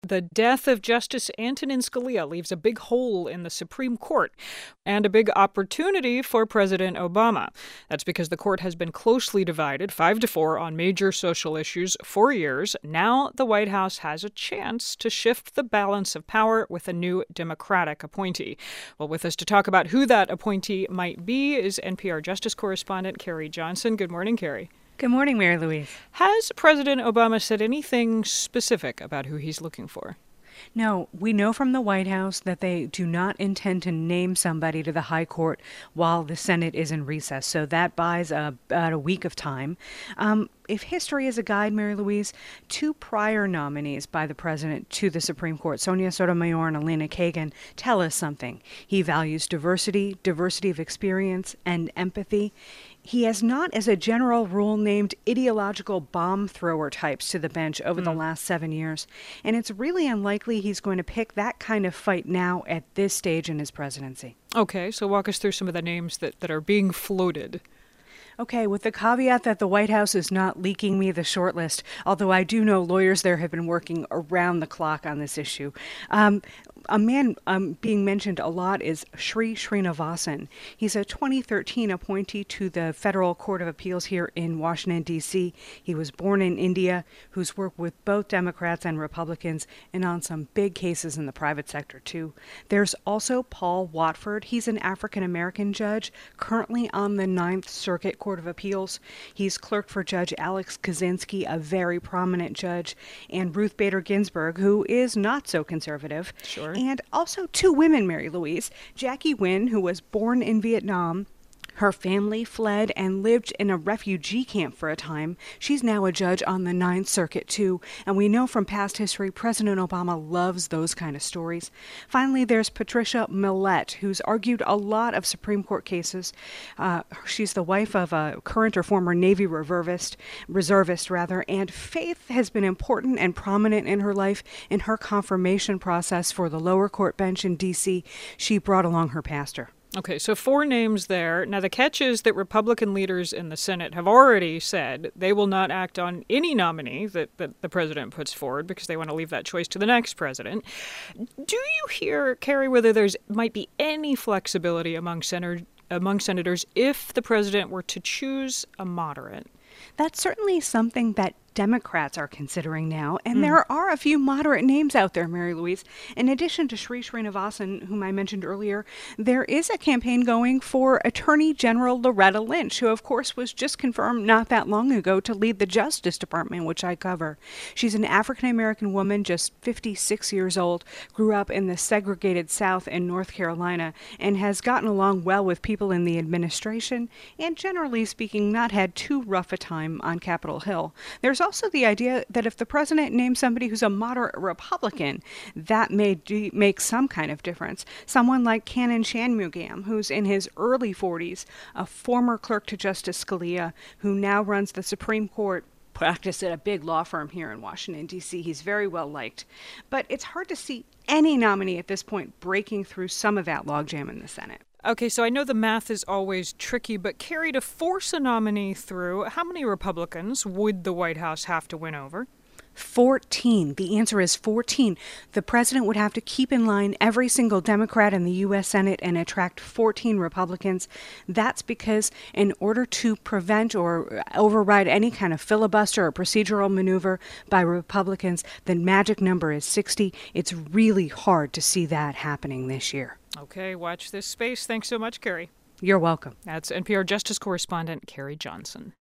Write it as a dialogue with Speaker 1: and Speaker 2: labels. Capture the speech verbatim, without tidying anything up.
Speaker 1: The death of Justice Antonin Scalia leaves a big hole in the Supreme Court and a big opportunity for President Obama. That's because the court has been closely divided, five to four, on major social issues for years. Now the White House has a chance to shift the balance of power with a new Democratic appointee. Well, with us to talk about who that appointee might be is N P R Justice correspondent Carrie Johnson. Good morning, Carrie.
Speaker 2: Good morning, Mary Louise.
Speaker 1: Has President Obama said anything specific about who he's looking for?
Speaker 2: No, we know from the White House that they do not intend to name somebody to the high court while the Senate is in recess. So that buys a, about a week of time. Um, if history is a guide, Mary Louise, two prior nominees by the president to the Supreme Court, Sonia Sotomayor and Elena Kagan, tell us something. He values diversity, diversity of experience, and empathy. He has not, as a general rule, named ideological bomb thrower types to the bench over mm. the last seven years. And it's really unlikely he's going to pick that kind of fight now at this stage in his presidency.
Speaker 1: Okay, so walk us through some of the names that, that are being floated.
Speaker 2: Okay, with the caveat that the White House is not leaking me the shortlist, although I do know lawyers there have been working around the clock on this issue. Um, a man um, being mentioned a lot is Sri Srinivasan. He's a twenty thirteen appointee to the Federal Court of Appeals here in Washington, D C. He was born in India, who's worked with both Democrats and Republicans and on some big cases in the private sector, too. There's also Paul Watford. He's an African-American judge currently on the Ninth Circuit Court of Appeals. He's clerked for Judge Alex Kaczynski, a very prominent judge, and Ruth Bader Ginsburg, who is not so conservative.
Speaker 1: Sure.
Speaker 2: And also two women, Mary Louise. Jackie Wynn, who was born in Vietnam. Her family fled and lived in a refugee camp for a time. She's now a judge on the Ninth Circuit, too. And we know from past history, President Obama loves those kind of stories. Finally, there's Patricia Millett, who's argued a lot of Supreme Court cases. Uh, she's the wife of a current or former Navy reservist, reservist rather, and faith has been important and prominent in her life. In her confirmation process for the lower court bench in D C, she brought along her pastor.
Speaker 1: Okay, so four names there. Now, the catch is that Republican leaders in the Senate have already said they will not act on any nominee that, that the president puts forward because they want to leave that choice to the next president. Do you hear, Carrie, whether there's might be any flexibility among, senator, among senators if the president were to choose a moderate?
Speaker 2: That's certainly something that Democrats are considering now, and
Speaker 1: mm.
Speaker 2: there are a few moderate names out there, Mary Louise. In addition to Sri Srinivasan, whom I mentioned earlier, there is a campaign going for Attorney General Loretta Lynch, who, of course, was just confirmed not that long ago to lead the Justice Department, which I cover. She's an African-American woman, just fifty-six years old, grew up in the segregated South in North Carolina, and has gotten along well with people in the administration, and generally speaking, not had too rough a time on Capitol Hill. There's also the idea that if the president names somebody who's a moderate Republican, that may do, make some kind of difference. Someone like Kannan Shanmugam, who's in his early forties, a former clerk to Justice Scalia, who now runs the Supreme Court, practiced at a big law firm here in Washington, D C. He's very well liked. But it's hard to see any nominee at this point breaking through some of that logjam in the Senate.
Speaker 1: Okay, so I know the math is always tricky, but Carrie, to force a nominee through, how many Republicans would the White House have to win over?
Speaker 2: fourteen. The answer is fourteen. The president would have to keep in line every single Democrat in the U S Senate and attract fourteen Republicans. That's because in order to prevent or override any kind of filibuster or procedural maneuver by Republicans, the magic number is sixty. It's really hard to see that happening this year.
Speaker 1: Okay, watch this space. Thanks so much, Carrie.
Speaker 2: You're welcome.
Speaker 1: That's N P R Justice correspondent Carrie Johnson.